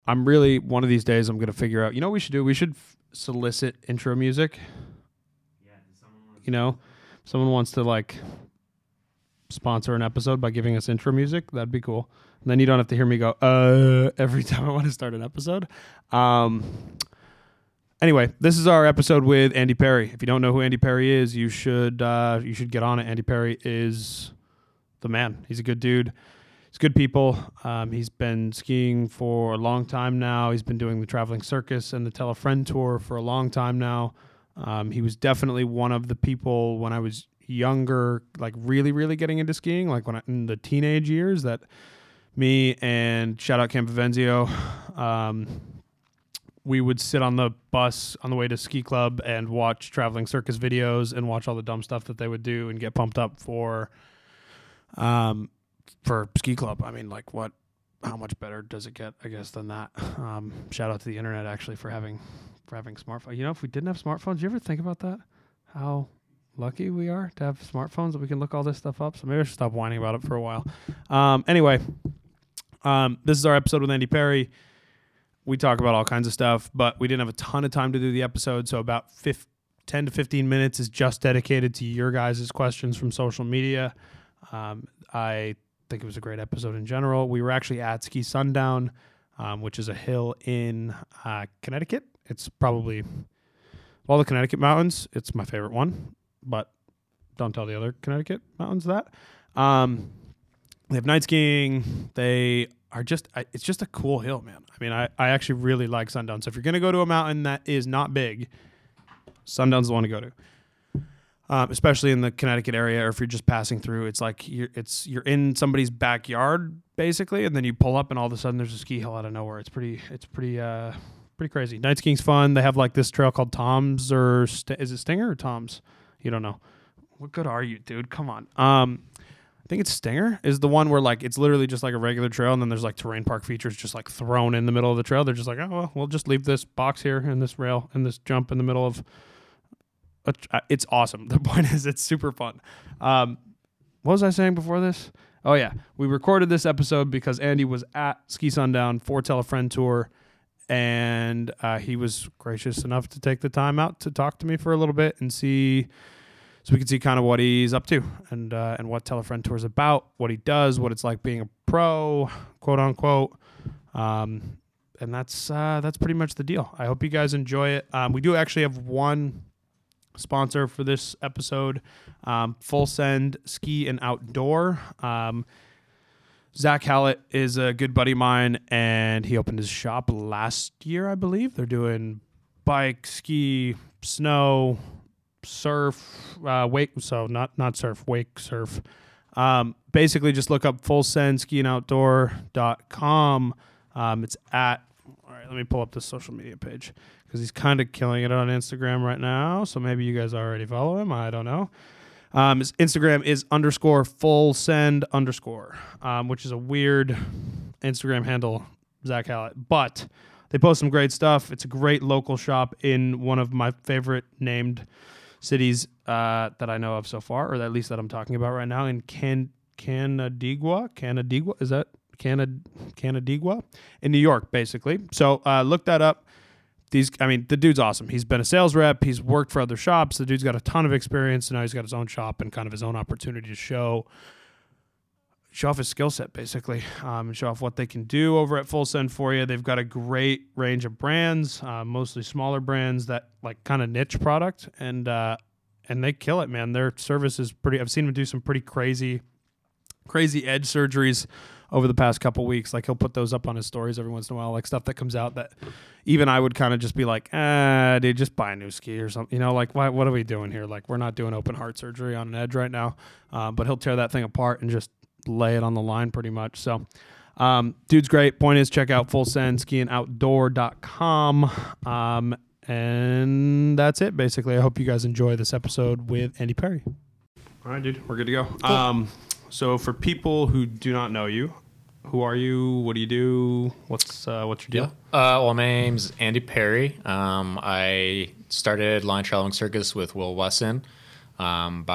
I'm really, one of these days, I'm going to figure out, you know what we should do? We should solicit intro music. Yeah, Someone wants to like sponsor an episode by giving us intro music. That'd be cool. And then you don't have to hear me go, every time I want to start an episode. Anyway, this is our episode with Andy Perry. If you don't know who Andy Perry is, you should get on it. Andy Perry is the man. He's a good dude. He's good people. He's been skiing for a long time now. He's been doing the Traveling Circus and the Tell a Friend tour for a long time now. He was definitely one of the people when I was younger, like really, really getting into skiing, like in the teenage years, that me and shout out Camp Vivenzio, we would sit on the bus on the way to ski club and watch Traveling Circus videos and watch all the dumb stuff that they would do and get pumped up for ski club. I mean, like how much better does it get, I guess, than that? Shout out to the internet actually for having smartphones. You know, if we didn't have smartphones, you ever think about that? How lucky we are to have smartphones that we can look all this stuff up. So maybe I should stop whining about it for a while. Anyway, this is our episode with Andy Perry. We talk about all kinds of stuff, but we didn't have a ton of time to do the episode, so about 10 to 15 minutes is just dedicated to your guys' questions from social media. I think it was a great episode in general. We were actually at Ski Sundown, which is a hill in Connecticut. It's probably, of all the Connecticut mountains, it's my favorite one, but don't tell the other Connecticut mountains that. They have night skiing. They are it's just a cool hill, man. I mean, I actually really like Sundown. So if you're going to go to a mountain that is not big, Sundown's the one to go to. Especially in the Connecticut area, or if you're just passing through, it's like you're in somebody's backyard basically, and then you pull up, and all of a sudden there's a ski hill out of nowhere. It's pretty crazy. Night skiing's fun. They have like this trail called Tom's, or is it Stinger or Tom's? You don't know. What good are you, dude? Come on. I think it's Stinger is the one where like it's literally just like a regular trail, and then there's like terrain park features just like thrown in the middle of the trail. They're just like, oh well, we'll just leave this box here and this rail and this jump in the middle of. It's awesome. The point is, it's super fun. What was I saying before this? Oh yeah, we recorded this episode because Andy was at Ski Sundown for Tell a Friend tour, and he was gracious enough to take the time out to talk to me for a little bit and see. So we can see kind of what he's up to and what Tell a Friend Tour is about, what he does, what it's like being a pro, quote unquote. And that's pretty much the deal. I hope you guys enjoy it. We do actually have one sponsor for this episode, Full Send Ski and Outdoor. Zach Hallett is a good buddy of mine, and he opened his shop last year, I believe. They're doing bike, ski, snow, surf, wake, so not surf, wake surf. Basically just look up fullsendskiandoutdoor.com. It's all right, let me pull up the social media page because he's kind of killing it on Instagram right now, so maybe you guys already follow him, I don't know. His Instagram is _fullsend_, which is a weird Instagram handle, Zach Hallett, but they post some great stuff. It's a great local shop in one of my favorite named cities that I know of so far, or at least that I'm talking about right now, in Canandaigua, is that Canandaigua? In New York, basically. So look that up. The dude's awesome. He's been a sales rep. He's worked for other shops. The dude's got a ton of experience, and now he's got his own shop and kind of his own opportunity to show off his skill set, basically, and show off what they can do over at Full Send for you. They've got a great range of brands, mostly smaller brands that like kind of niche product, and they kill it, man. Their service is pretty. I've seen them do some pretty crazy edge surgeries over the past couple weeks. Like he'll put those up on his stories every once in a while, like stuff that comes out that even I would kind of just be like, dude, just buy a new ski or something. You know, like what are we doing here? Like we're not doing open heart surgery on an edge right now, but he'll tear that thing apart and just lay it on the line pretty much. So dude's great. Point is, check out fullsendskiandoutdoor.com. And that's it, basically. I hope you guys enjoy this episode with Andy Perry. All right, dude, we're good to go. Cool. So for people who do not know you, who are you? What do you do? What's your deal? Well, my name's Andy Perry. I started Line Traveling Circus with Will Wesson about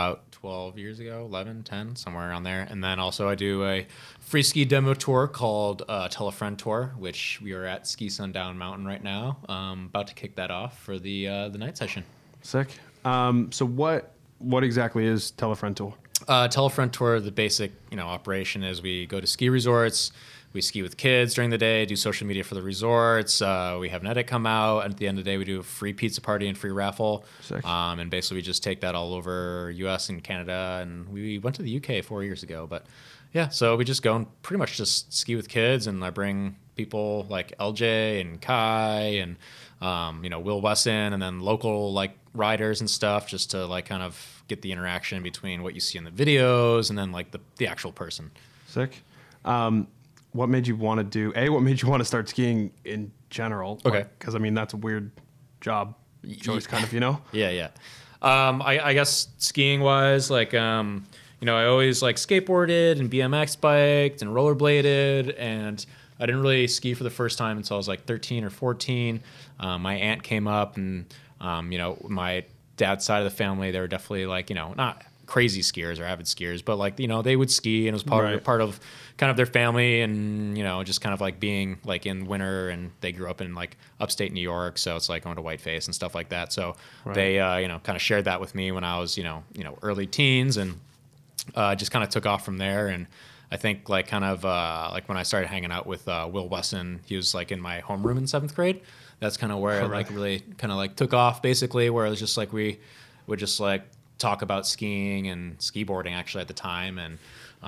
12 years ago, 11, 10, somewhere around there. And then also I do a free ski demo tour called Tell a Friend Tour, which we are at Ski Sundown Mountain right now. About to kick that off for the night session. Sick. So what exactly is Tell a Friend Tour? Tell a Friend Tour, the basic operation is we go to ski resorts. We ski with kids during the day, do social media for the resorts. We have an edit come out. And at the end of the day, we do a free pizza party and free raffle. Sick. And basically, we just take that all over U.S. and Canada. And we went to the U.K. 4 years ago. But yeah, so we just go and pretty much just ski with kids. And I bring people like LJ and Kai and, Will Wesson and then local like riders and stuff just to like kind of get the interaction between what you see in the videos and then like the actual person. Sick. What made you want to start skiing in general? Okay. Because, that's a weird job choice, kind of, Yeah. I guess skiing wise, like, I always like skateboarded and BMX biked and rollerbladed, and I didn't really ski for the first time until I was like 13 or 14. My aunt came up and, my dad's side of the family, they were definitely like, not crazy skiers or avid skiers, but like, they would ski and it was part of kind of their family and, just kind of like being like in winter, and they grew up in like upstate New York. So it's like going to Whiteface and stuff like that. So they, kind of shared that with me when I was, early teens, and just kind of took off from there. And I think like kind of like when I started hanging out with Will Wesson, he was like in my homeroom in 7th grade. That's kind of where it like really kind of like took off, basically, where it was just like we would just like talk about skiing and skiboarding actually at the time. And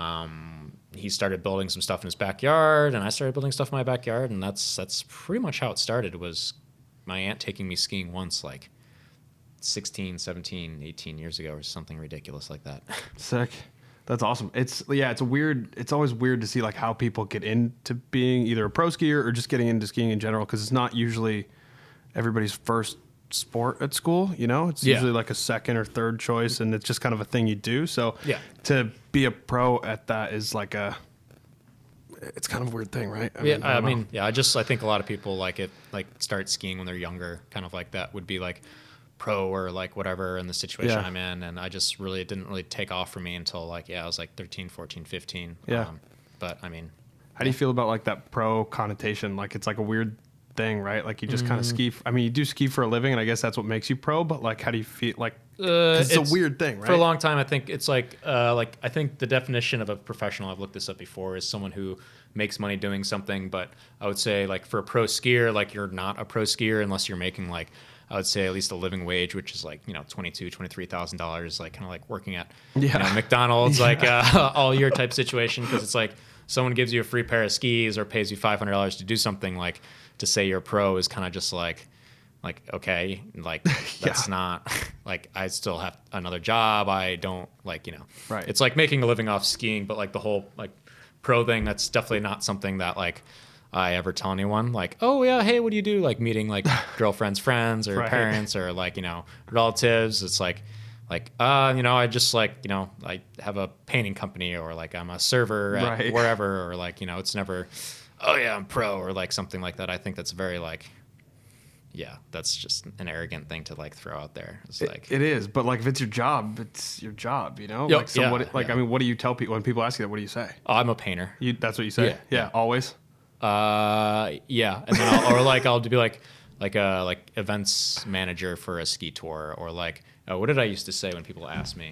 he started building some stuff in his backyard, and I started building stuff in my backyard, and that's pretty much how it started. Was my aunt taking me skiing once like 16, 17, 18 years ago or something ridiculous like that. Sick. That's awesome. It's always weird to see like how people get into being either a pro skier or just getting into skiing in general, because it's not usually everybody's first sport at school, it's usually like a second or third choice, and it's just kind of a thing you do. So to be a pro at that is like it's kind of a weird thing, right? I think a lot of people like it, like start skiing when they're younger, kind of like that would be like pro or like whatever in the situation I'm in. And I just really, it didn't really take off for me until like, I was like 13, 14, 15. But how do you feel about like that pro connotation? Like it's like a weird thing, right? Like you just kind of ski. You do ski for a living, and I guess that's what makes you pro. But like, how do you feel? Like, it's a weird thing, right? For a long time, I think it's like I think the definition of a professional, I've looked this up before, is someone who makes money doing something. But I would say like for a pro skier, like you're not a pro skier unless you're making like, I would say at least a living wage, which is like, $22,000, $23,000, like kind of like working at McDonald's, like all year type situation. Because it's like someone gives you a free pair of skis or pays you $500 to do something, like to say you're a pro is kind of just like, okay, like that's not like, I still have another job. I don't like, right. It's like making a living off skiing, but like the whole like pro thing, that's definitely not something that like I ever tell anyone, like, oh yeah, hey, what do you do? Like meeting like girlfriend's friends or parents or like, relatives. It's like, I just like, I have a painting company, or like I'm a server at wherever, or like, it's never, oh yeah, I'm pro, or like something like that. I think that's very like, that's just an arrogant thing to like throw out there. It's like it is, but like if it's your job, it's your job, what do you tell people when people ask you that? What do you say? Oh, I'm a painter. That's what you say? Yeah. Always? And then I'll be like events manager for a ski tour, or like, what did I used to say when people ask me?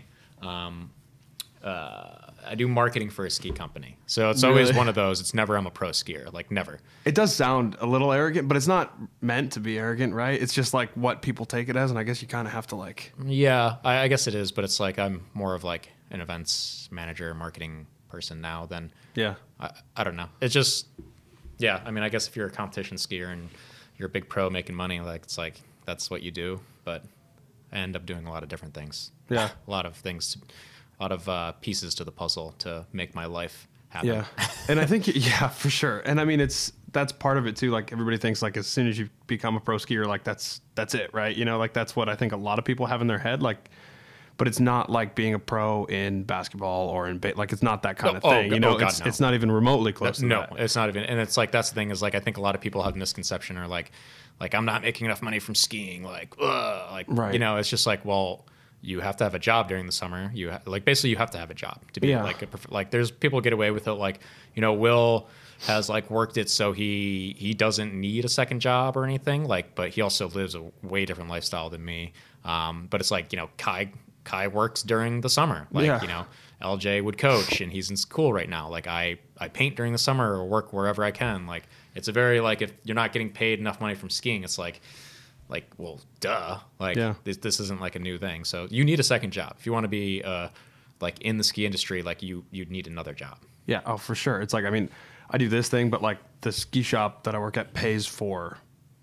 I do marketing for a ski company. So it's always one of those. It's never I'm a pro skier, like never. It does sound a little arrogant, but it's not meant to be arrogant, right? It's just like what people take it as, and I guess you kind of have to like... Yeah, I guess it is, but it's like I'm more of like an events manager, marketing person now than... Yeah. I don't know. It's just... Yeah, I guess if you're a competition skier and you're a big pro making money, like it's like that's what you do. But I end up doing a lot of different things. Yeah, a lot of things, a lot of pieces to the puzzle to make my life happen. Yeah, and I think for sure. And that's part of it too. Like everybody thinks like as soon as you become a pro skier, like that's it, right? Like that's what I think a lot of people have in their head. Like, but it's not like being a pro in basketball or in like it's not that kind of thing. It's not even remotely close. No, it's not even. And it's like that's the thing is like I think a lot of people have a misconception or like I'm not making enough money from skiing. Like right. It's just like, well, you have to have a job during the summer. Like basically you have to have a job to be Yeah. like like there's people get away with it. Like, you know, Will has like worked it so he doesn't need a second job or anything. Like, but he also lives a way different lifestyle than me. But it's like, you know, Kai works during the summer. Like, Yeah. you know, LJ would coach and he's in school right now. Like I paint during the summer or work wherever I can. Like it's a very like if you're not getting paid enough money from skiing, it's like well, duh. Like Yeah. this isn't like a new thing. So you need a second job if you want to be like in the ski industry. Like you'd need another job. Yeah, oh, for sure. It's like, I mean, I do this thing, but like the ski shop that I work at pays for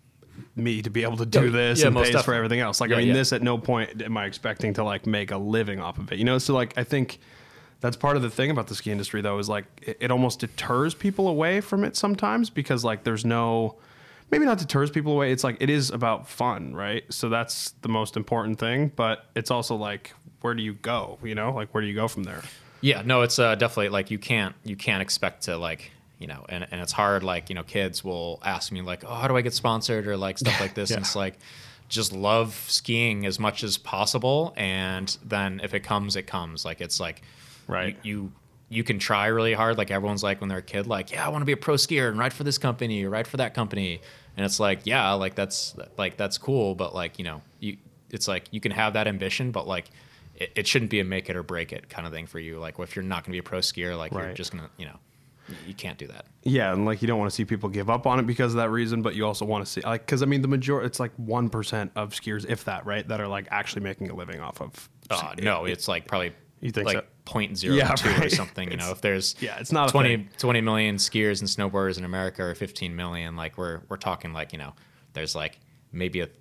me to be able to do this yeah, and most pays for definitely. everything else. Like, Yeah, I mean, yeah. this at no point am I expecting to like make a living off of it, you know? So like, I think that's part of the thing about the ski industry though, is like, it almost deters people away from it sometimes because like there's no, maybe not deters people away. It's like, it is about fun, right? So that's the most important thing, but it's also like, where do you go? You know, like where do you go from there? Yeah, no, it's definitely like you can't expect to like, you know, and it's hard. Like, you know, kids will ask me like, oh, how do I get sponsored or like stuff like this. Yeah. And it's like, just love skiing as much as possible. And then if it comes, it comes. Like, it's like, Right. you can try really hard. Like everyone's like when they're a kid, like, yeah, I want to be a pro skier and ride for this company or ride for that company. And it's like, yeah, like that's cool. But like, you know, it's like you can have that ambition, but like it shouldn't be a make it or break it kind of thing for you. Like if you're not going to be a pro skier, like you're Right. just going to, you know, you can't do that. Yeah, and like you don't want to see people give up on it because of that reason, but you also want to see like because I mean the majority, it's like 1% of skiers, if that, right, that are like actually making a living off of. No, it's like probably You think like so? 0.02 Yeah, or right. something. You know, if there's it's not a 20 million skiers and snowboarders in America or 15 million, like we're talking like, you know, there's like maybe a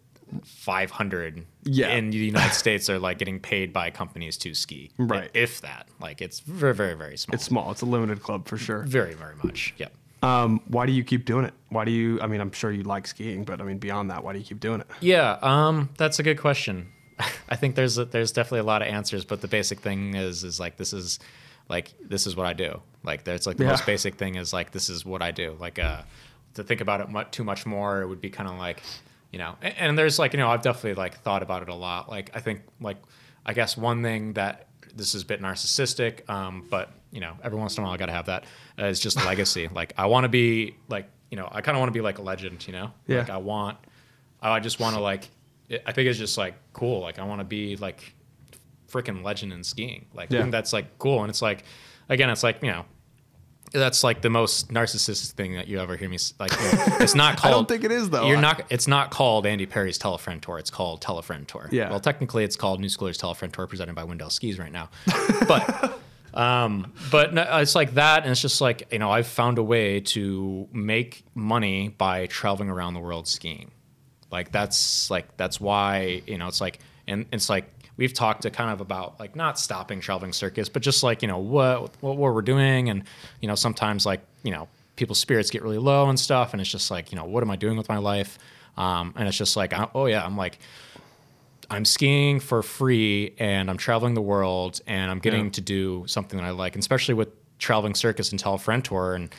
500 Yeah. in the United States are like getting paid by companies to ski. Right. If that, like it's very, very, very small. It's small. It's a limited club for sure. very, very much. Yep. Why do you keep doing it? Why do you? I mean, I'm sure you like skiing, but I mean, beyond that, why do you keep doing it? Yeah, that's a good question. I think there's definitely a lot of answers, but the basic thing is like this is what I do. Like there's like the Yeah. most basic thing is like this is what I do. Like to think about it too much more, it would be kind of like, you know. And there's like, you know, I've definitely like thought about it a lot. Like I think like I guess one thing that this is a bit narcissistic, but you know, every once in a while I got to have that is just legacy. Like I want to be like, you know, I kind of want to be like a legend. You know, Yeah. like I just want to like. I think it's just like cool. Like I want to be like freaking legend in skiing. Like I Yeah. think that's like cool. And it's like, again, it's like, you know, that's like the most narcissistic thing that you ever hear me like. You know, it's not called. I don't think it is though. It's not called Andy Perry's Tell a Friend Tour. It's called Tell a Friend Tour. Yeah. Well, technically, it's called New Schoolers Tell a Friend Tour, presented by Wendell Skis right now. But no, it's like that, and it's just like, you know, I've found a way to make money by traveling around the world skiing. That's why, you know, it's like, and it's like we've talked to kind of about like not stopping traveling circus, but just like, you know, what we're doing, and you know, sometimes like, you know, people's spirits get really low and stuff, and it's just like, you know, what am I doing with my life? And it's just like, I'm skiing for free and I'm traveling the world and I'm getting to do something that I like, and especially with traveling circus and Tell a Friend Tour. And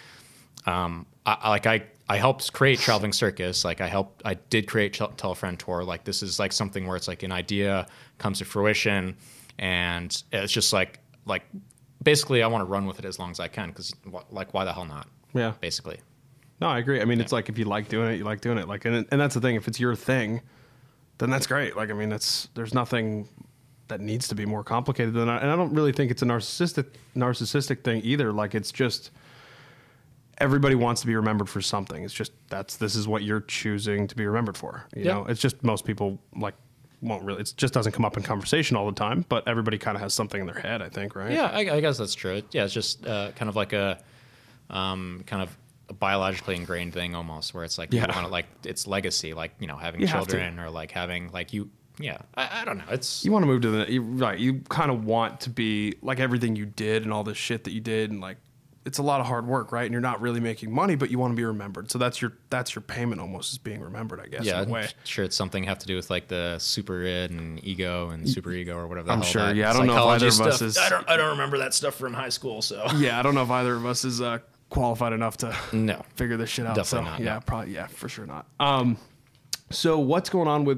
I helped create Traveling Circus. Like I did create Tell a Friend Tour. Like this is like something where it's like an idea comes to fruition, and it's just like basically I want to run with it as long as I can, because like why the hell not? Yeah. Basically. No, I agree. I mean, it's like if you like doing it, you like doing it. Like, and that's the thing. If it's your thing, then that's great. Like, I mean, there's nothing that needs to be more complicated than that. And I don't really think it's a narcissistic thing either. Like, it's just everybody wants to be remembered for something. It's just this is what you're choosing to be remembered for. You know, it's just most people like won't really. It just doesn't come up in conversation all the time. But everybody kind of has something in their head, I think, right? Yeah, I guess that's true. Yeah, it's just kind of like a kind of a biologically ingrained thing almost, where it's like you want to, like, it's legacy, like, you know, having You have to. children or like having like you. Yeah, I don't know. It's You want to move to you kind of want to be like everything you did and all this shit that you did, and like it's a lot of hard work, right? And you're not really making money, but you want to be remembered. So that's your payment almost, is being remembered, I guess. yeah, in a way. I'm sure it's something have to do with like the super id and ego and super ego or whatever. The I'm hell sure. that Yeah, I don't know if either of psychology us stuff- is. I don't remember that stuff from high school. So Yeah, I don't know if either of us is qualified enough to no. figure this shit out. Definitely so not, yeah, no. probably, yeah, for sure not. So what's going on with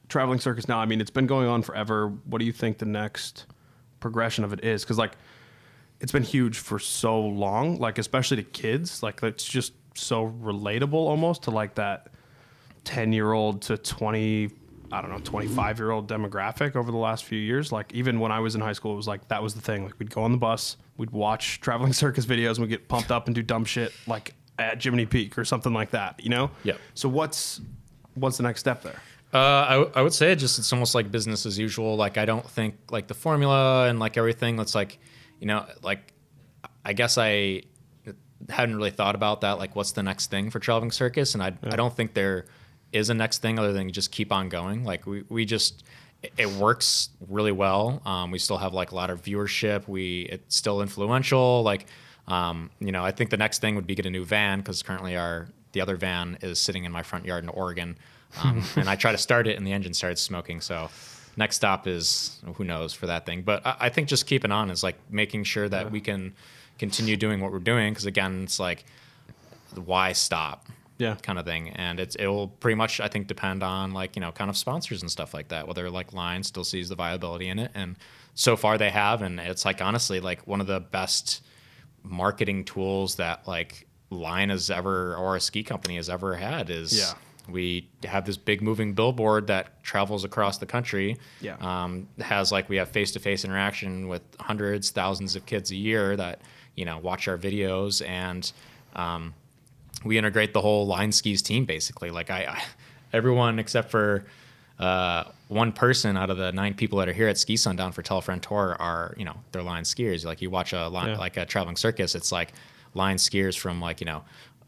traveling circus now? I mean, it's been going on forever. What do you think the next progression of it is? Because like it's been huge for so long, like especially to kids. Like it's just so relatable almost to like that 10-year-old to 25-year-old demographic over the last few years. Like even when I was in high school, it was like that was the thing. Like we'd go on the bus, we'd watch traveling circus videos, and we'd get pumped up and do dumb shit like at Jiminy Peak or something like that, you know? Yeah. So what's the next step there? I would say it's almost like business as usual. Like I don't think like the formula and like everything that's like, you know, like I guess I hadn't really thought about that. Like what's the next thing for traveling circus? And I don't think there is a next thing other than just keep on going. Like we just, it works really well. We still have like a lot of viewership. It's still influential. Like, you know, I think the next thing would be get a new van because currently the other van is sitting in my front yard in Oregon. And I tried to start it and the engine started smoking. So next stop is who knows for that thing. But I think just keeping on is like making sure that we can continue doing what we're doing. Because again, it's like, why stop? Yeah. Kind of thing. And it will pretty much, I think, depend on like, you know, kind of sponsors and stuff like that, whether like Line still sees the viability in it. And so far they have. And it's like, honestly, like one of the best marketing tools that like Line has ever, or a ski company has ever had is we have this big moving billboard that travels across the country. Yeah. Has like, we have face-to-face interaction with hundreds, thousands of kids a year that, you know, watch our videos, and we integrate the whole Line Skis team basically. Like everyone except for one person out of the 9 people that are here at Ski Sundown for Telefriend Tour are, you know, they're Line skiers. Like you watch like a traveling circus, it's like Line skiers from like, you know,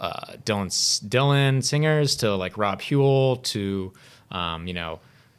Dylan Singers to like Rob Huell to, you know,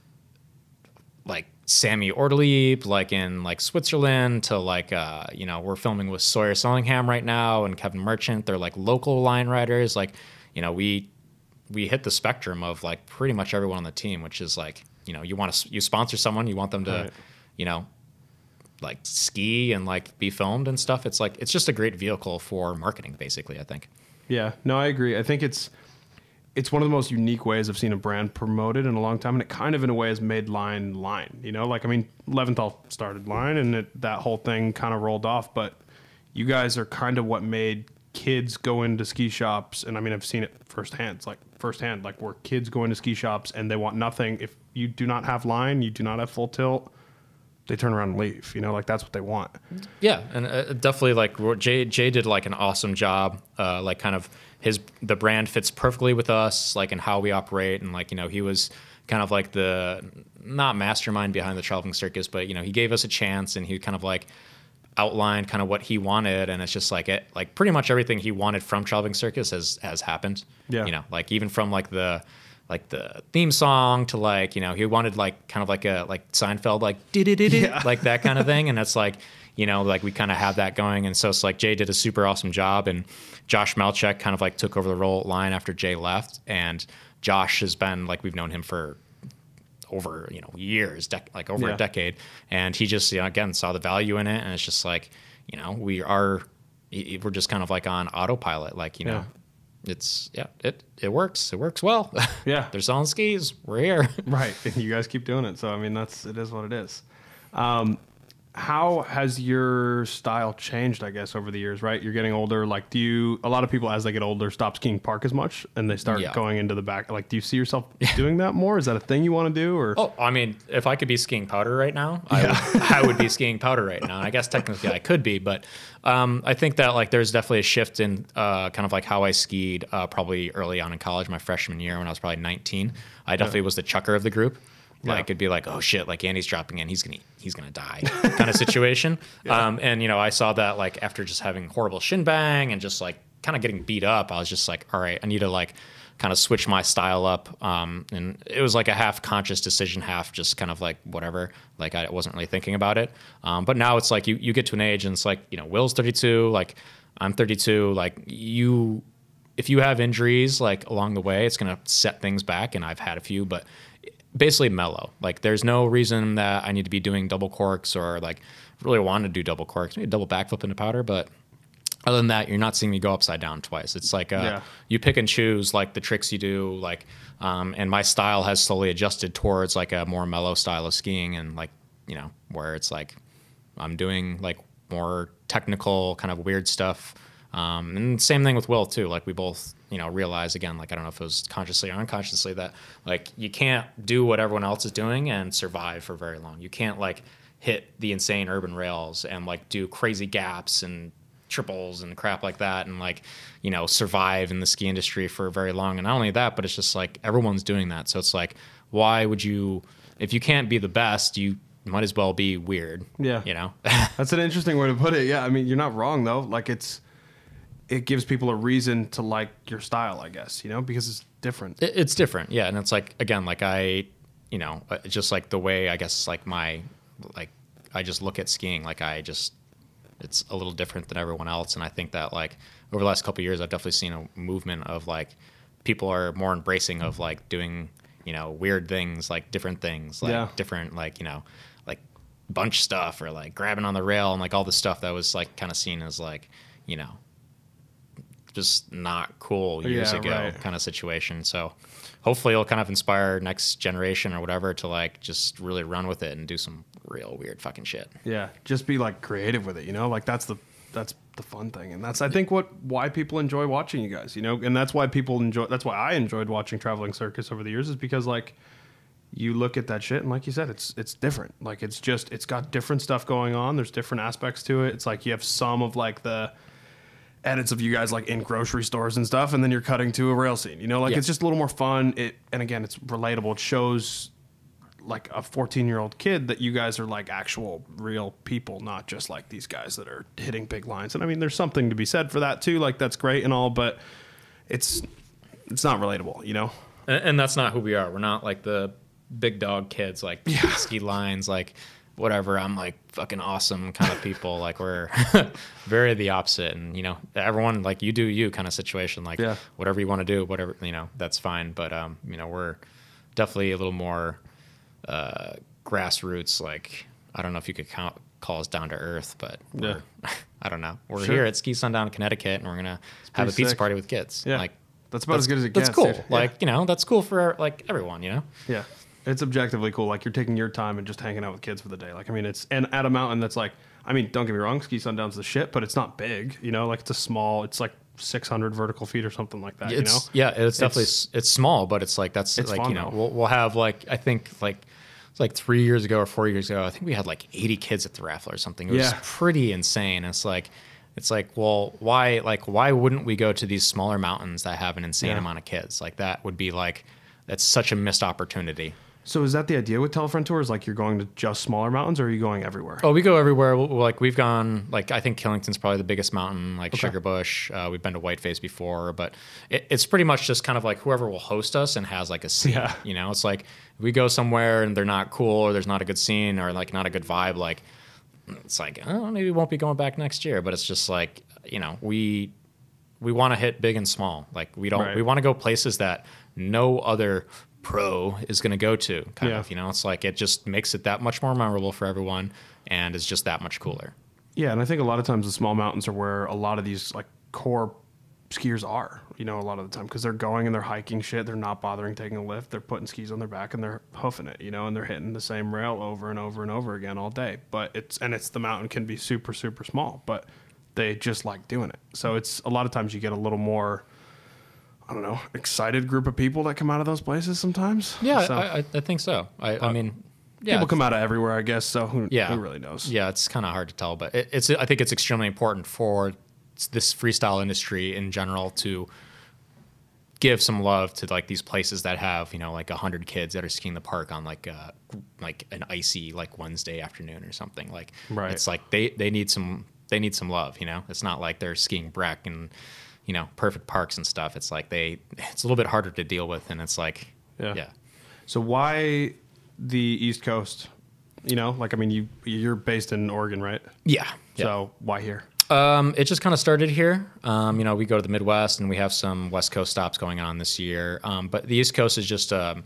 like Sammy Ortelieb, like in like Switzerland to like, you know, we're filming with Sawyer Sellingham right now and Kevin Merchant. They're like local line riders. Like, you know, we hit the spectrum of like pretty much everyone on the team, which is like, you know, you sponsor someone, you want them to, you know, like ski and like be filmed and stuff. It's like, it's just a great vehicle for marketing basically, I think. Yeah, no, I agree. I think it's one of the most unique ways I've seen a brand promoted in a long time, and it kind of in a way has made Line. You know, like I mean, Leventhal started Line, and that whole thing kind of rolled off. But you guys are kind of what made kids go into ski shops, and I mean, I've seen it firsthand, like where kids go into ski shops and they want nothing. If you do not have Line, you do not have full tilt, they turn around and leave. You know, like that's what they want. Yeah, and definitely like Jay did like an awesome job. Like kind of the brand fits perfectly with us, like in how we operate, and like, you know, he was kind of like the not mastermind behind the traveling circus, but you know, he gave us a chance and he kind of like outlined kind of what he wanted, and it's just like like pretty much everything he wanted from traveling circus has happened. Yeah, you know, like even from like the theme song to like, you know, he wanted like kind of like a like Seinfeld like like that kind of thing, and it's like, you know, like we kind of have that going, and so it's like Jay did a super awesome job, and Josh Melchek kind of like took over the role at Line after Jay left, and Josh has been like, we've known him for over, you know, years, like over a decade, and he just, you know, again saw the value in it, and it's just like, you know, we're just kind of like on autopilot, like, you know. It works well. Yeah. They're selling skis. We're here. Right. And you guys keep doing it. So, I mean, it is what it is. How has your style changed, I guess, over the years, right? You're getting older. Like, a lot of people, as they get older, stop skiing park as much and they start going into the back. Like, do you see yourself doing that more? Is that a thing you want to do? Or? Oh, I mean, if I could be skiing powder right now, I would be skiing powder right now. I guess technically I could be, but I think that like there's definitely a shift in kind of like how I skied probably early on in college, my freshman year when I was probably 19. I definitely was the chucker of the group. Like it'd be like, oh shit, like Andy's dropping in, he's gonna die kind of situation. And you know, I saw that like after just having horrible shin bang and just like kind of getting beat up, I was just like, all right, I need to like kind of switch my style up. And it was like a half conscious decision, half just kind of like whatever. Like I wasn't really thinking about it. But now it's like you get to an age and it's like, you know, Will's 32, like I'm 32, like if you have injuries like along the way, it's gonna set things back, and I've had a few, but basically mellow. Like there's no reason that I need to be doing double corks or like really want to do double corks, maybe double backflip into powder, but other than that, you're not seeing me go upside down twice. It's like Yeah. you pick and choose like the tricks you do, like, and my style has slowly adjusted towards like a more mellow style of skiing, and like, you know, where it's like I'm doing like more technical kind of weird stuff. And same thing with Will too. Like we both, you know, realize again, like I don't know if it was consciously or unconsciously, that like you can't do what everyone else is doing and survive for very long. You can't like hit the insane urban rails and like do crazy gaps and triples and crap like that and like, you know, survive in the ski industry for very long. And not only that, but it's just like everyone's doing that. So it's like, why would you, if you can't be the best, you might as well be weird. Yeah. You know? That's an interesting way to put it. Yeah, I mean, you're not wrong though. Like it gives people a reason to like your style, I guess, you know, because it's different. It's different. Yeah. And it's like, again, like I, you know, just like the way, I guess, like I just look at skiing, like it's a little different than everyone else. And I think that like over the last couple of years, I've definitely seen a movement of like people are more embracing of like doing, you know, weird things, like different things, like different, like, you know, like bunch stuff or like grabbing on the rail and like all the stuff that was like kind of seen as like, you know, just not cool years ago kind of situation. So hopefully it'll kind of inspire next generation or whatever to like just really run with it and do some real weird fucking shit. Yeah, just be like creative with it, you know? Like that's the fun thing. And that's I think why people enjoy watching you guys, you know? And that's why that's why I enjoyed watching Traveling Circus over the years, is because like you look at that shit and like you said, it's different. Like it's got different stuff going on. There's different aspects to it. It's like you have some of like the edits of you guys like in grocery stores and stuff, and then you're cutting to a rail scene, you know, like it's just a little more fun. And again, it's relatable. It shows like a 14-year-old kid that you guys are like actual real people, not just like these guys that are hitting big lines. And I mean, there's something to be said for that too. Like that's great and all, but it's not relatable, you know? And that's not who we are. We're not like the big dog kids, like ski lines, like whatever, I'm like fucking awesome kind of people. Like we're very the opposite. And, you know, everyone like you do you kind of situation, like whatever you want to do, whatever, you know, that's fine. But, you know, we're definitely a little more grassroots. Like, I don't know if you could call us down to earth, but I don't know. We're here at Ski Sundown, Connecticut, and we're going to have a pizza party with kids. Yeah. Like that's about as good as it gets. That's cool. Dude. Like, you know, that's cool for like everyone, you know? Yeah. It's objectively cool. Like you're taking your time and just hanging out with kids for the day. Like, I mean, and at a mountain that's like, I mean, don't get me wrong, Ski Sundown's the shit, but it's not big, you know, like it's like 600 vertical feet or something like that, you know? Yeah, it's definitely, it's small, but it's like, that's like, fun, you know, we'll have like, I think like, it's like 3 years ago or 4 years ago, I think we had like 80 kids at the raffle or something. It was pretty insane. It's like, well, why wouldn't we go to these smaller mountains that have an insane amount of kids? Like that would be like, that's such a missed opportunity. So is that the idea with Telefriend Tours? Like you're going to just smaller mountains, or are you going everywhere? Oh, we go everywhere. Like we've gone, like I think Killington's probably the biggest mountain, like Sugarbush. We've been to Whiteface before, but it's pretty much just kind of like whoever will host us and has like a scene. Yeah. You know, it's like if we go somewhere and they're not cool or there's not a good scene or like not a good vibe, like it's like, oh, maybe we won't be going back next year. But it's just like, you know, we want to hit big and small. Like we want to go places that no other pro is going to go to kind of, you know, it's like it just makes it that much more memorable for everyone and it's just that much cooler. Yeah, and I think a lot of times the small mountains are where a lot of these like core skiers are, you know, a lot of the time, because they're going and they're hiking shit, they're not bothering taking a lift, they're putting skis on their back and they're hoofing it, you know, and they're hitting the same rail over and over and over again all day. But it's the mountain can be super, super small, but they just like doing it. So it's a lot of times you get a little more, I don't know, excited group of people that come out of those places sometimes. Yeah, so, I think so. I mean, people come out of everywhere, I guess. So who really knows? Yeah, it's kind of hard to tell, but I think it's extremely important for this freestyle industry in general to give some love to like these places that have, you know, like 100 kids that are skiing the park on like an icy like Wednesday afternoon or something. Like it's like they need some love, you know. It's not like they're skiing Breck and, you know, perfect parks and stuff. It's like it's a little bit harder to deal with, and it's like So why the East Coast? You know, like I mean, you're based in Oregon, right? Yeah. So why here? It just kind of started here. You know, we go to the Midwest and we have some West Coast stops going on this year. But the East Coast is just the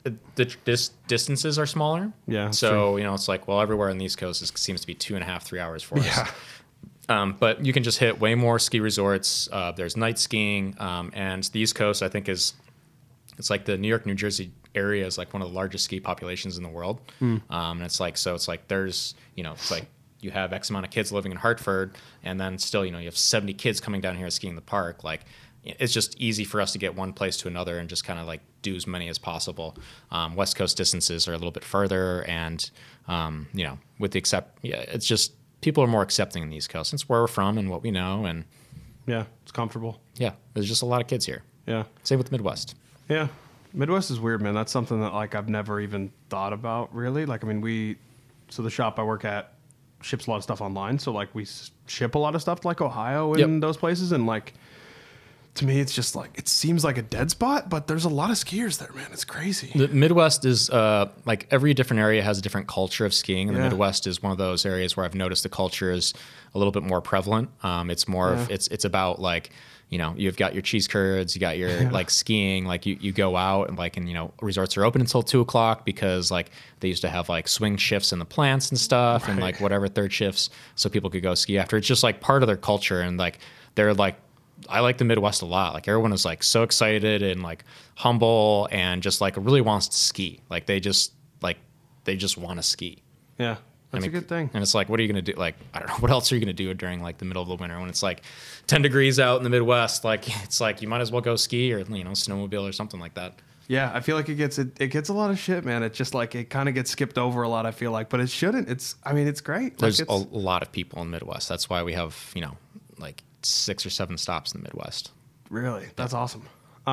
distances are smaller. Yeah. So, you know, it's like, well, everywhere on the East Coast seems to be 2.5, 3 hours for us. But you can just hit way more ski resorts. There's night skiing, and the East Coast, I think, it's like the New York, New Jersey area is like one of the largest ski populations in the world. And it's like there's, it's like you have X amount of kids living in Hartford, and then still, you have 70 kids coming down here skiing the park. Like, it's just easy for us to get one place to another and just kind of like do as many as possible. West Coast distances are a little bit further, and with the it's just people are more accepting in the East Coast. It's where we're from and what we know, and Yeah, it's comfortable. yeah, there's just a lot of kids here. Yeah. Same with the Midwest. Yeah. Midwest is weird, man. That's something that like I've never even thought about really. Like, I mean, so the shop I work at ships a lot of stuff online. So like we ship a lot of stuff to like Ohio and those places. And like, to me, it's just like, it seems like a dead spot, but there's a lot of skiers there, man. It's crazy. The Midwest is like every different area has a different culture of skiing, and the Midwest is one of those areas where I've noticed the culture is a little bit more prevalent. It's more of it's about like, you've got your cheese curds, you got your like skiing, like you go out and resorts are open until 2:00 because like they used to have like swing shifts in the plants and stuff and like whatever third shifts so people could go ski after. It's just like part of their culture, and like they're like, I like the Midwest a lot. Like everyone is like so excited and like humble and just like really wants to ski. Like they just want to ski. Yeah. That's a good thing. And it's like, what are you going to do? Like, I don't know. What else are you going to do during like the middle of the winter when it's like 10 degrees out in the Midwest? Like, it's like, you might as well go ski or, snowmobile or something like that. Yeah. I feel like it gets a lot of shit, man. It's just like, it kind of gets skipped over a lot, I feel like, but it shouldn't. It's great. There's a lot of people in the Midwest. That's why we have, like 6 or 7 stops in the Midwest. Really? That's awesome.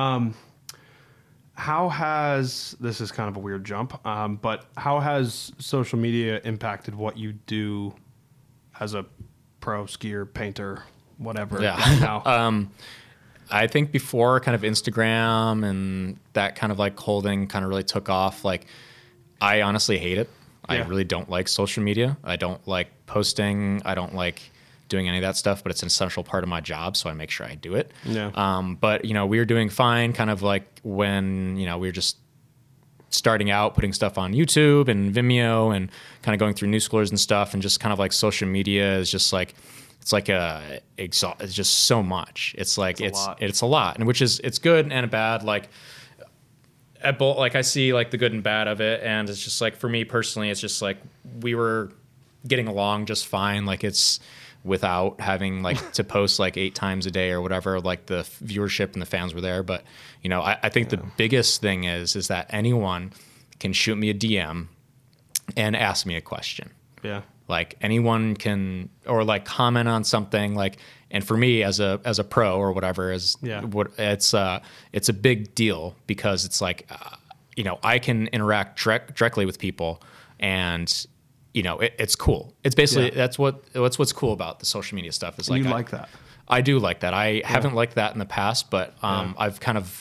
This is kind of a weird jump, but how has social media impacted what you do as a pro skier, painter, whatever? Yeah. Right now? I think before kind of Instagram and that kind of like holding kind of really took off, like I honestly hate it. I really don't like social media. I don't like posting. I don't like doing any of that stuff, but it's an essential part of my job, so I make sure I do it. Yeah. But we were doing fine kind of like when, we were just starting out putting stuff on YouTube and Vimeo and kind of going through New Schoolers and stuff, and just kind of like social media is just like, it's just so much. It's like, it's a lot, and which is, it's good and bad. Like at both, like I see like the good and bad of it. And it's just like, for me personally, it's just like, we were getting along just fine. Like it's, without having like to post like 8 times a day or whatever, like the viewership and the fans were there. But, I think the biggest thing is that anyone can shoot me a DM and ask me a question. Yeah. Like anyone can, or like comment on something like, and for me as a pro or whatever it's a big deal because it's like, I can interact directly with people, and it's cool. It's basically that's what's cool about the social media stuff is like you like that. I do like that. I haven't liked that in the past, but I've kind of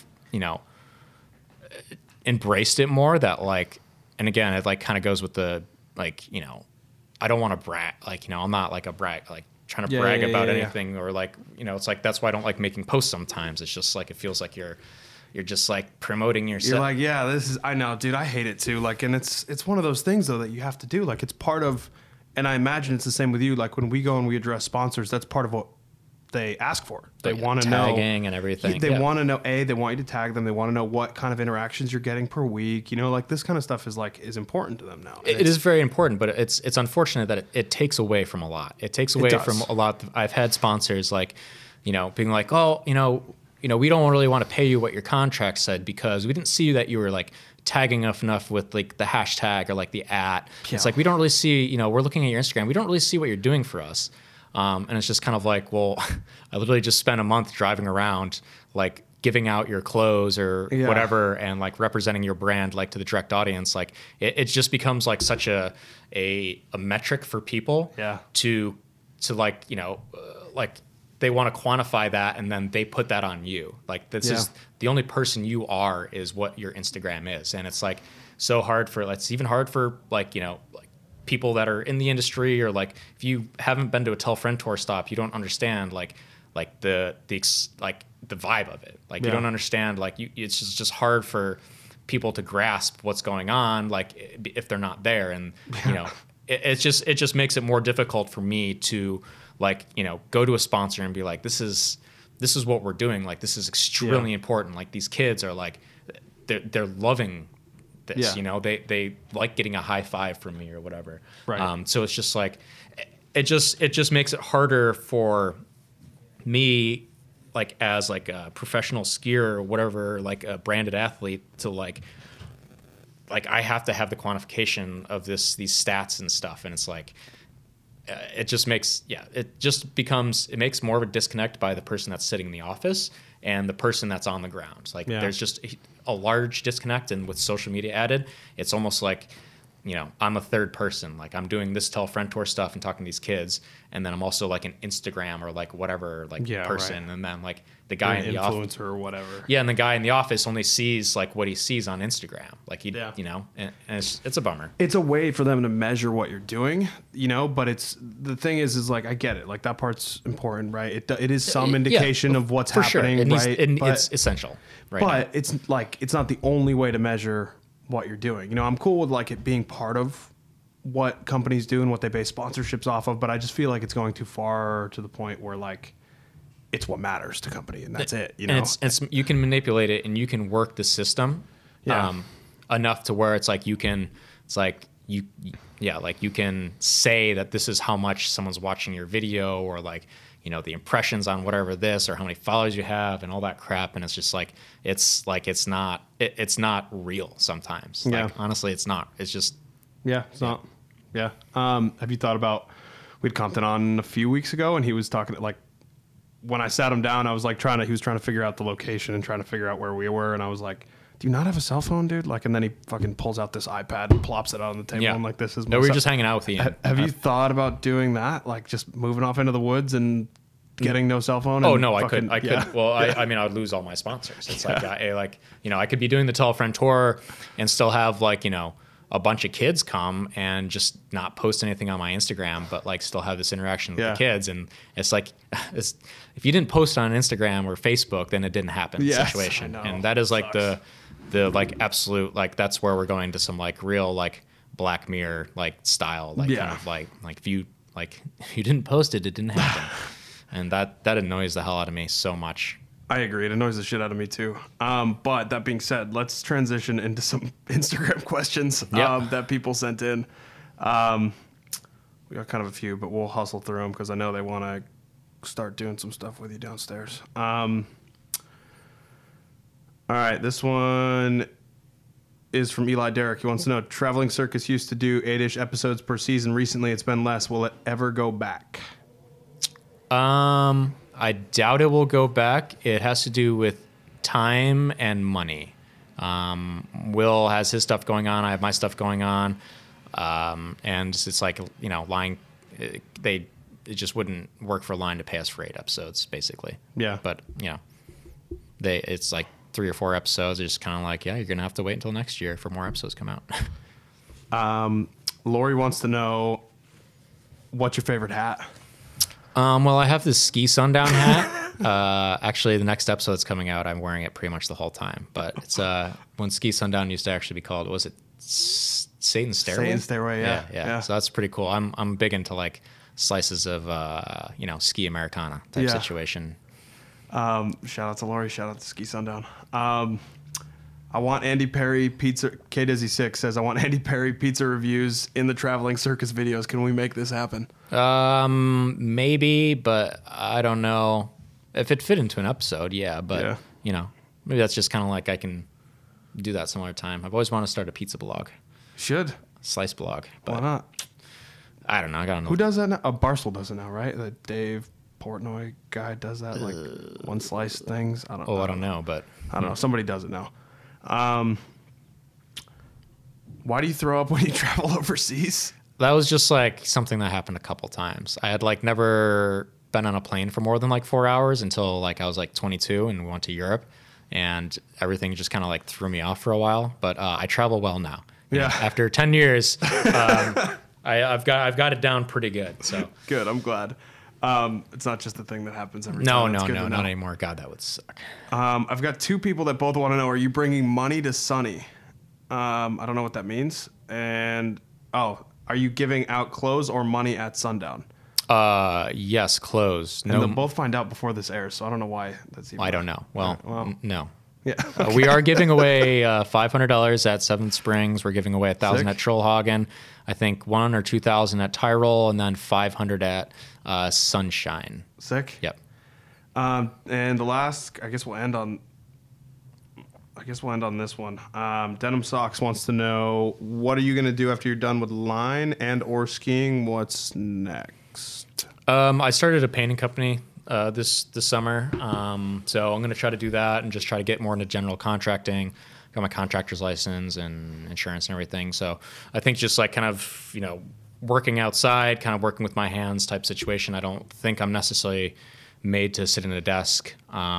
embraced it more. That like, and again, it like kind of goes with the like I don't want to brag. Like I'm not like a brag like trying to brag about anything or like it's like that's why I don't like making posts sometimes. It's just like it feels like you're just like promoting yourself. You're like, I know, dude, I hate it too. Like, and it's one of those things though that you have to do. Like, it's part of, and I imagine it's the same with you. Like when we go and we address sponsors, that's part of what they ask for. They want to know tagging and everything. They want to know, they want you to tag them. They want to know what kind of interactions you're getting per week. Like this kind of stuff is important to them now. It is very important, but it's unfortunate that it takes away from a lot. It takes away from a lot. I've had sponsors like, being like, oh, we don't really want to pay you what your contract said because we didn't see that you were like tagging enough with like the hashtag or like the @. Yeah. It's like, we don't really see, we're looking at your Instagram. We don't really see what you're doing for us. And it's just kind of like, well, I literally just spent a month driving around, like giving out your clothes or whatever, and like representing your brand, like to the direct audience. Like it just becomes like such a metric for people to like, like, they want to quantify that, and then they put that on you. Like this is the only person you are is what your Instagram is. And it's like so hard it's even hard for like, like people that are in the industry, or like if you haven't been to a Tell Friend Tour stop, you don't understand like the vibe of it. Like you don't understand, like it's just hard for people to grasp what's going on, like if they're not there. And, it just makes it more difficult for me to like, go to a sponsor and be like, this is what we're doing. Like, this is extremely important. Like, these kids are like, they're loving this, they like getting a high five from me or whatever. Right. So it's just like, it just makes it harder for me, like, as like a professional skier or whatever, like a branded athlete, to like I have to have the quantification of these stats and stuff. And it's like, it just makes, it makes more of a disconnect by the person that's sitting in the office and the person that's on the ground. Like, there's just a large disconnect. And with social media added, it's almost like, I'm a third person. Like, I'm doing this Telfrentor stuff and talking to these kids, and then I'm also like an Instagram or like whatever, like person. Right. And then like the guy in the office, influencer or whatever. Yeah, and the guy in the office only sees like what he sees on Instagram. Like, and it's a bummer. It's a way for them to measure what you're doing, but it's, the thing is like, I get it. Like, that part's important, right? It is some indication of what's happening, sure. right? It's essential, right? But it's like, it's not the only way to measure what you're doing. I'm cool with like it being part of what companies do and what they base sponsorships off of, but I just feel like it's going too far to the point where like it's what matters to company and that's it. And it's you can manipulate it and you can work the system enough to where it's like you can say that this is how much someone's watching your video, or like, the impressions on whatever this, or how many followers you have and all that crap. And it's just like, it's not real sometimes. Yeah. Like, honestly, it's not. It's just. Yeah, it's not. Yeah. Have you thought about, we had Compton on a few weeks ago and he was talking, like, when I sat him down, I was like he was trying to figure out the location and trying to figure out where we were. And I was like, do you not have a cell phone, dude? Like, and then he fucking pulls out this iPad and plops it out on the table. And like, this is no, we were just hanging out with Ian. Have you thought about doing that? Like, just moving off into the woods and getting no cell phone? Oh, no, I could. Well, I mean, I would lose all my sponsors. It's like, I could be doing the Telfrentor and still have like, a bunch of kids come and just not post anything on my Instagram, but like still have this interaction with the kids. And it's like, if you didn't post on Instagram or Facebook, then it didn't happen situation. And that is like the like absolute, like, that's where we're going to some like real, like Black Mirror, like style, like kind of like if you didn't post it, it didn't happen. And that annoys the hell out of me so much. I agree. It annoys the shit out of me too. But that being said, let's transition into some Instagram questions that people sent in. We got kind of a few, but we'll hustle through them because I know they want to start doing some stuff with you downstairs. All right, this one is from Eli Derrick. He wants to know, Traveling Circus used to do 8-ish episodes per season. Recently, it's been less. Will it ever go back? I doubt it will go back. It has to do with time and money. Will has his stuff going on. I have my stuff going on. And it's like, Line, it just wouldn't work for Line to pay us for 8 episodes, basically. Yeah. But, it's like 3 or 4 episodes. It's just kind of like, you're going to have to wait until next year for more episodes come out. Lori wants to know, what's your favorite hat? Well, I have this Ski Sundown hat. Actually, the next episode's coming out. I'm wearing it pretty much the whole time. But it's when Ski Sundown used to actually be called, was it Satan's Stairway? Satan's Stairway, yeah. So that's pretty cool. I'm big into like slices of ski Americana type situation. Shout out to Lori. Shout out to Ski Sundown. I want Andy Perry pizza. K-Dizzy6 says, I want Andy Perry pizza reviews in the Traveling Circus videos. Can we make this happen? Maybe, but I don't know if it fit into an episode. Yeah, but maybe that's just kind of like I can do that some other time. I've always wanted to start a pizza blog. Should. Slice blog. Why not? I don't know. I gotta know. Who does that now? Barstool does it now, right? The Dave Portnoy guy does that, like one slice things. I don't know. I don't know, but I don't know. Somebody does it now. Why do you throw up when you travel overseas? That was just like something that happened a couple times. I had like never been on a plane for more than like 4 hours until like I was like 22 and we went to Europe, and everything just kind of like threw me off for a while. But I travel well now. Yeah. After 10 years, I've got it down pretty good. So good. I'm glad. It's not just the thing that happens every time. No, not anymore. God, that would suck. I've got 2 people that both want to know, are you bringing money to Sunny? I don't know what that means. And, are you giving out clothes or money at Sundown? Yes, closed. And No, they'll both find out before this airs, so I don't know why that's even. I don't know. Well, Well. no. Yeah. We are giving away $500 at Seventh Springs. We're giving away 1,000 Sick. at Trollhagen. I think 1 or 2,000 at Tyrol, and then 500 at Sunshine. Sick. Yep. And the last, I guess we'll end on this one. Denim Socks wants to know, what are you going to do after you're done with line and or skiing? What's next? I started a painting company this summer, so I'm going to try to do that and just try to get more into general contracting. Got my contractor's license and insurance and everything. So I think just like kind of, working outside, kind of working with my hands type situation. I don't think I'm necessarily made to sit in a desk,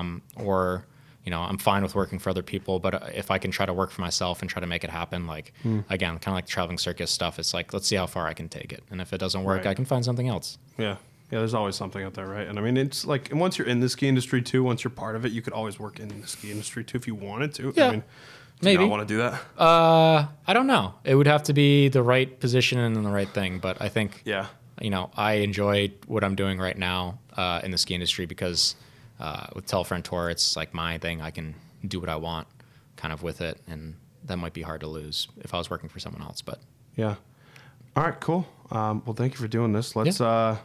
or I'm fine with working for other people, but if I can try to work for myself and try to make it happen, like again, kind of like the traveling circus stuff, it's like, let's see how far I can take it. And if it doesn't work, Right. I can find something else. Yeah. Yeah, there's always something out there, right? And I mean, it's like, and once you're in the ski industry too, once you're part of it, you could always work in the ski industry too if you wanted to. Yeah, I mean, do maybe. you not want to do that? I don't know. It would have to be the right position and the right thing. But I think, Yeah. I enjoy what I'm doing right now in the ski industry because with Telefriend Tour, it's like my thing. I can do what I want kind of with it. And that might be hard to lose if I was working for someone else. But Yeah. All right, cool. Well, thank you for doing this. Let's,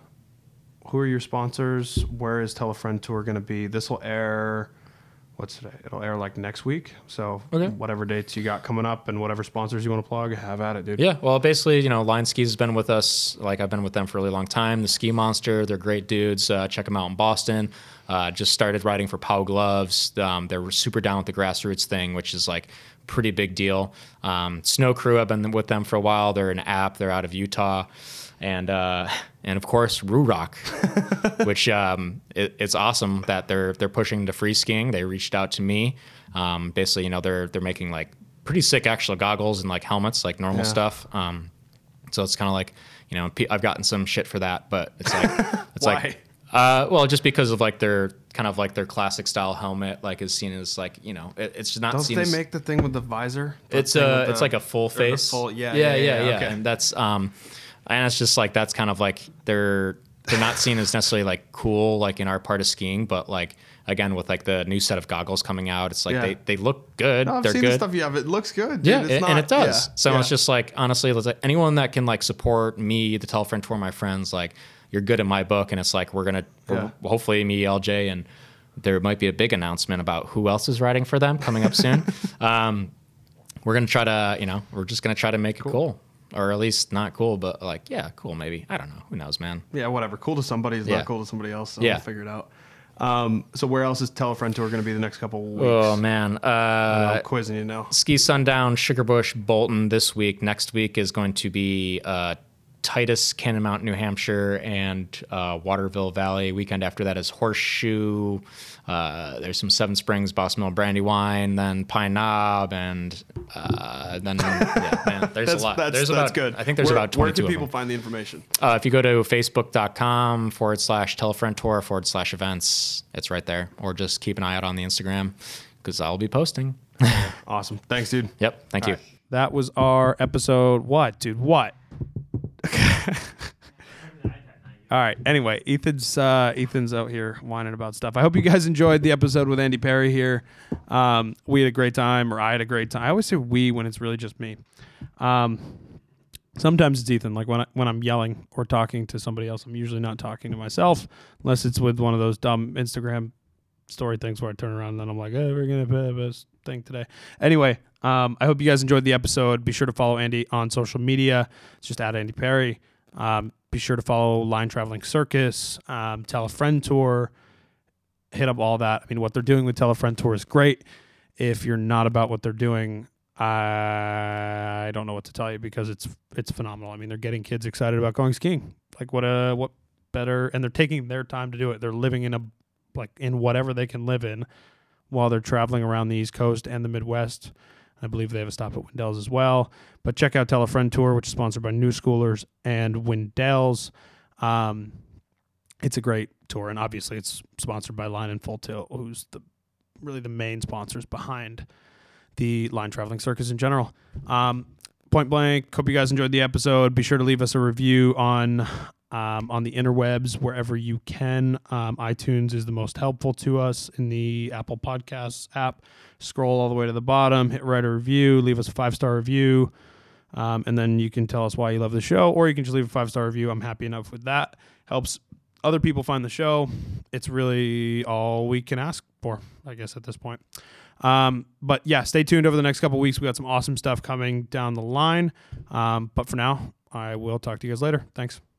who are your sponsors? Where is Telefriend Tour going to be? This will air, what's today? It'll air like next week. So Okay. whatever dates you got coming up and whatever sponsors you want to plug, have at it, dude. yeah, well, basically, Line Skis has been with us. Like I've been with them for a really long time. The Ski Monster, they're great dudes. Check them out in Boston. Just started riding for Pow Gloves. They're super down with the grassroots thing, which is like pretty big deal. Snow Crew, I've been with them for a while. They're an app. They're out of Utah. And of course Roo Rock, which it's awesome that they're pushing to free skiing. They reached out to me. Basically, they're making like pretty sick actual goggles and like helmets, like normal stuff. So it's kind of like I've gotten some shit for that, but it's like it's Why? well, just because of like their kind of like their classic style helmet, like is seen as like it's just not Don't seen they as make the thing with the visor? it's it's like a full face. Yeah. Okay. And that's and it's just like that's kind of like they're not seen as necessarily like cool like in our part of skiing, but like again with like the new set of goggles coming out, it's like Yeah. they look good. No, I've They're seen good. the stuff you have. It looks good. Dude. Yeah, It's and not, it does. yeah, So yeah. it's just like honestly, it's like anyone that can like support me, the Telefriend Tour, my friends, like you're good in my book, and it's like we're hopefully me, LJ, and there might be a big announcement about who else is riding for them coming up soon. We're gonna try to we're just gonna try to make it cool. Or at least not cool, but like, yeah, cool, maybe. I don't know. Who knows, man? Yeah, whatever. Cool to somebody is Yeah. not cool to somebody else. So Yeah. we'll figure it out. So where else is Telefriend Tour going to be the next couple weeks? Oh, man. I'm quizzing you now. Ski Sundown, Sugarbush, Bolton this week. Next week is going to be Titus, Cannon Mountain, New Hampshire, and Waterville Valley. Weekend after that is Horseshoe. There's some Seven Springs, Boss Mill, Brandywine, then Pine Knob, and then man, there's a lot. There's That's good. I think there's about 22 Where can of people them. find the information? If you go to facebook.com/Telefriend Tour /events, it's right there. Or just keep an eye out on the Instagram because I'll be posting. Awesome. Thanks, dude. Yep. Thank you. That was our episode. What, dude? What? All right. Anyway, Ethan's out here whining about stuff. I hope you guys enjoyed the episode with Andy Perry here. We had a great time, or I had a great time. I always say we when it's really just me. Sometimes it's Ethan. Like when I'm yelling or talking to somebody else, I'm usually not talking to myself unless it's with one of those dumb Instagram story things where I turn around and then I'm like, we're gonna have this thing today. Anyway, I hope you guys enjoyed the episode. Be sure to follow Andy on social media. It's just at Andy Perry. Be sure to follow Line Traveling Circus, Telefriend Tour. Hit up all that. I mean, what they're doing with Telefriend Tour is great. If you're not about what they're doing, I don't know what to tell you because it's phenomenal. I mean, they're getting kids excited about going skiing. Like what better? And they're taking their time to do it. They're living in whatever they can live in while they're traveling around the East Coast and the Midwest. I believe they have a stop at Windell's as well. But check out Telefriend Tour, which is sponsored by New Schoolers and Windell's. It's a great tour, and obviously it's sponsored by Line and Full Tilt, who's really the main sponsors behind the Line Traveling Circus in general. Point blank, hope you guys enjoyed the episode. Be sure to leave us a review on on the interwebs, wherever you can. iTunes is the most helpful to us in the Apple Podcasts app. Scroll all the way to the bottom, hit write a review, leave us a 5-star review, and then you can tell us why you love the show, or you can just leave a 5-star review. I'm happy enough with that. Helps other people find the show. It's really all we can ask for, I guess, at this point. But yeah, stay tuned over the next couple of weeks. We got some awesome stuff coming down the line. But for now, I will talk to you guys later. Thanks.